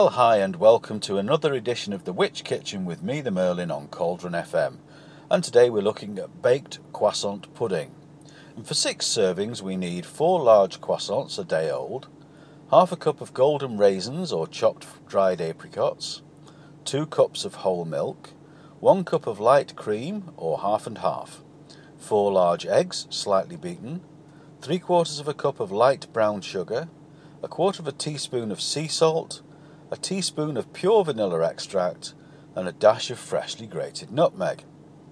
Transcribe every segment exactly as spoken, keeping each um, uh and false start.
Well, hi and welcome to another edition of The Witch Kitchen with me, the Merlin, on Cauldron F M. And today we're looking at baked croissant pudding. And for six servings we need four large croissants a day old, half a cup of golden raisins or chopped dried apricots, two cups of whole milk, one cup of light cream or half and half, four large eggs slightly beaten, three quarters of a cup of light brown sugar, a quarter of a teaspoon of sea salt, a teaspoon of pure vanilla extract, and a dash of freshly grated nutmeg.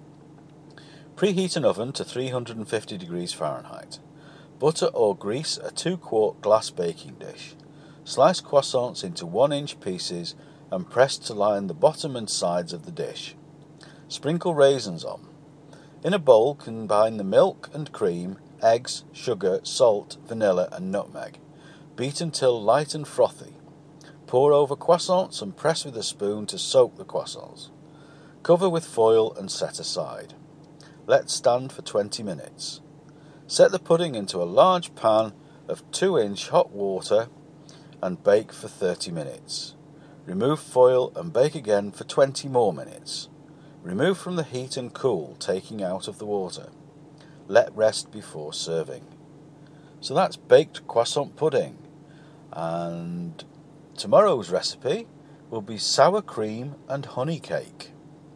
Preheat an oven to three hundred fifty degrees Fahrenheit. Butter or grease a two quart glass baking dish. Slice croissants into one inch pieces and press to line the bottom and sides of the dish. Sprinkle raisins on. In a bowl, combine the milk and cream, eggs, sugar, salt, vanilla and nutmeg. Beat until light and frothy. Pour over croissants and press with a spoon to soak the croissants. Cover with foil and set aside. Let stand for twenty minutes. Set the pudding into a large pan of two inch hot water and bake for thirty minutes. Remove foil and bake again for twenty more minutes. Remove from the heat and cool, taking out of the water. Let rest before serving. So that's baked croissant pudding. And tomorrow's recipe will be sour cream and honey cake.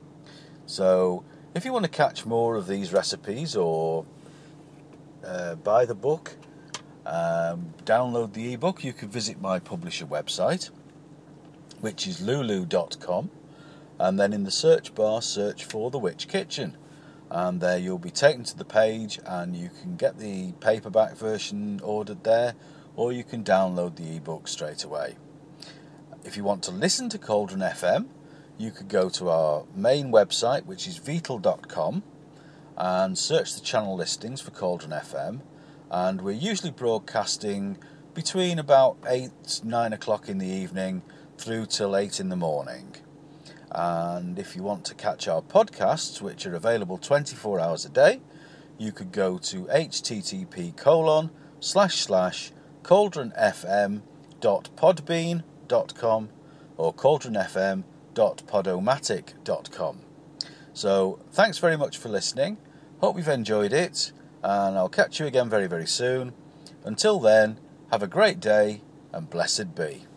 So if you want to catch more of these recipes or uh, buy the book, um, download the ebook, you can visit my publisher website, which is lulu dot com, and then in the search bar search for The Witch Kitchen, and there you'll be taken to the page and you can get the paperback version ordered there, or you can download the ebook straight away. If you want to listen to Cauldron F M, you could go to our main website, which is vital dot com, and search the channel listings for Cauldron F M, and we're usually broadcasting between about eight, nine o'clock in the evening through till eight in the morning. And if you want to catch our podcasts, which are available twenty-four hours a day, you could go to http colon slash slash cauldronfm dot podbean dot com or cauldronfm dot podomatic dot com. So thanks very much for listening. Hope you've enjoyed it, and I'll catch you again very very soon. Until then, have a great day and blessed be.